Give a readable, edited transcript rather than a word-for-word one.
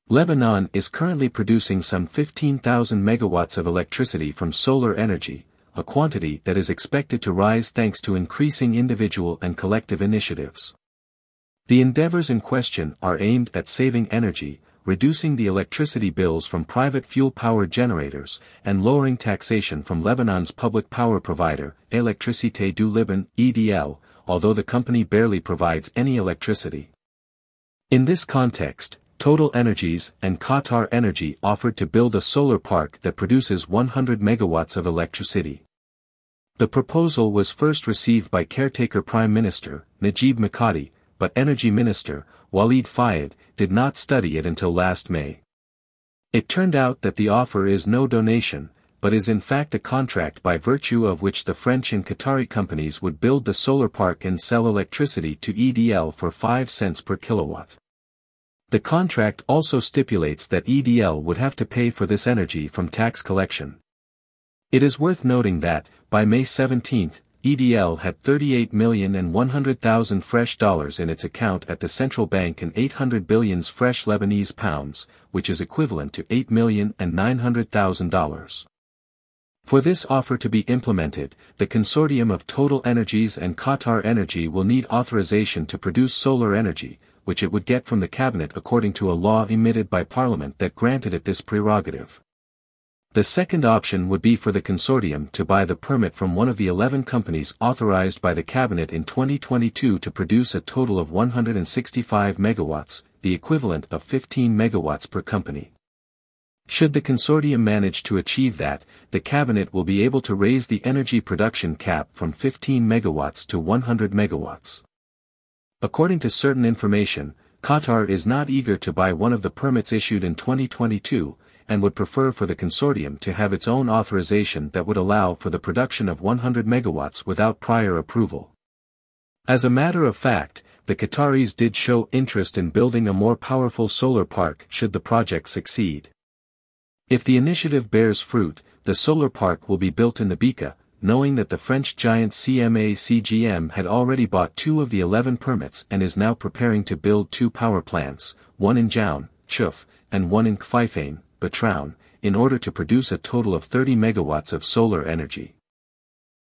Lebanon is currently producing some 15,000 megawatts of electricity from solar energy, a quantity that is expected to rise thanks to increasing individual and collective initiatives. The endeavors in question are aimed at saving energy, reducing the electricity bills from private fuel power generators, and lowering taxation from Lebanon's public power provider, Électricité du Liban, EDL, although the company barely provides any electricity. In this context, Total Energies and Qatar Energy offered to build a solar park that produces 100 megawatts of electricity. The proposal was first received by caretaker Prime Minister, Najib Mikati, but Energy Minister, Walid Fayed, did not study it until last May. It turned out that the offer is no donation, but is in fact a contract by virtue of which the French and Qatari companies would build the solar park and sell electricity to EDL for 5 cents per kilowatt. The contract also stipulates that EDL would have to pay for this energy from tax collection. It is worth noting that, by May 17, EDL had $38,100,000 fresh dollars in its account at the central bank and 800 billion fresh Lebanese pounds, which is equivalent to $8,900,000. For this offer to be implemented, the consortium of Total Energies and Qatar Energy will need authorization to produce solar energy, which it would get from the cabinet according to a law emitted by Parliament that granted it this prerogative. The second option would be for the consortium to buy the permit from one of the 11 companies authorized by the cabinet in 2022 to produce a total of 165 megawatts, the equivalent of 15 megawatts per company. Should the consortium manage to achieve that, the cabinet will be able to raise the energy production cap from 15 megawatts to 100 megawatts. According to certain information, Qatar is not eager to buy one of the permits issued in 2022, and would prefer for the consortium to have its own authorization that would allow for the production of 100 megawatts without prior approval. As a matter of fact, the Qataris did show interest in building a more powerful solar park should the project succeed. If the initiative bears fruit, the solar park will be built in the Bekaa, knowing that the French giant CMA-CGM had already bought 2 of the 11 permits and is now preparing to build 2 power plants, one in Jaun, Chuf, and one in Kfifane, Batroun, in order to produce a total of 30 megawatts of solar energy.